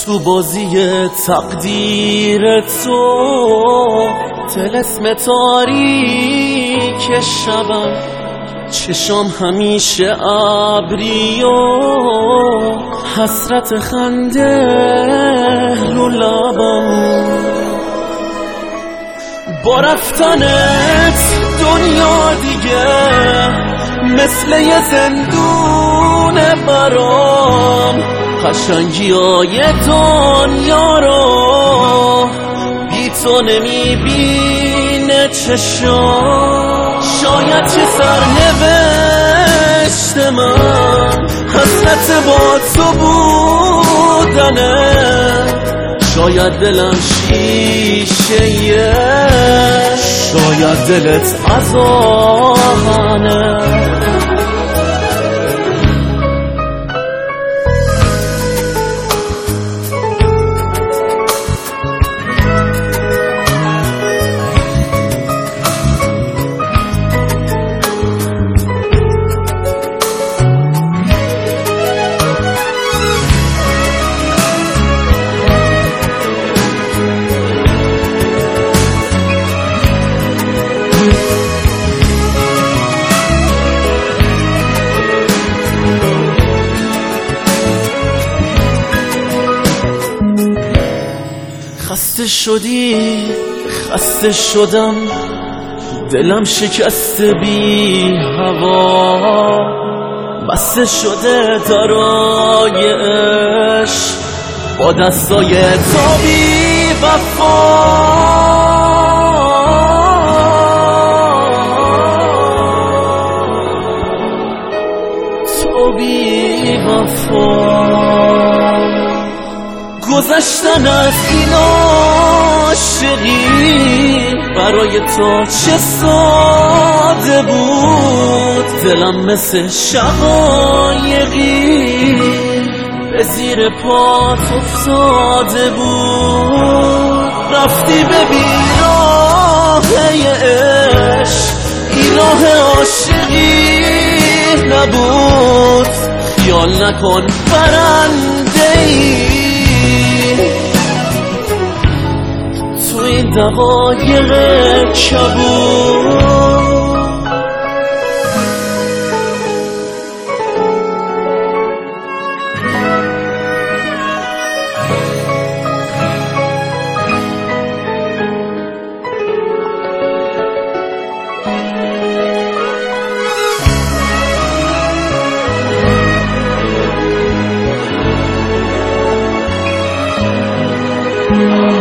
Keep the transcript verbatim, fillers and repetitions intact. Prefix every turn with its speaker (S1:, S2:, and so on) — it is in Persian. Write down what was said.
S1: تو بازی تقدیر تو، طلسم تاریک شبم، چشام همیشه ابری و حسرت خنده رو لبم. با رفتنت دنیا دیگه مثل یه زندونه برام، قشنگی های دنیا رو بی تو نمیبینه چشام. شاید چه سرنوشت من حسرت با تو بودنه، شاید دلم شیشه، شاید دلت از آهنه. خسته شدی، خسته شدم، دلم شکسته بی هوا، بسته شده درای عشق با دستای تو بی وفا. تو بی وفا گذشتن از این عاشقی برای تو چه ساده بود، دلم مثل شقایقی به زیر پات افتاده بود. رفتی به بیراه عشق، این راه عاشقی نبود، خیال نکن برنده ای تو این دقایق کبود.
S2: Oh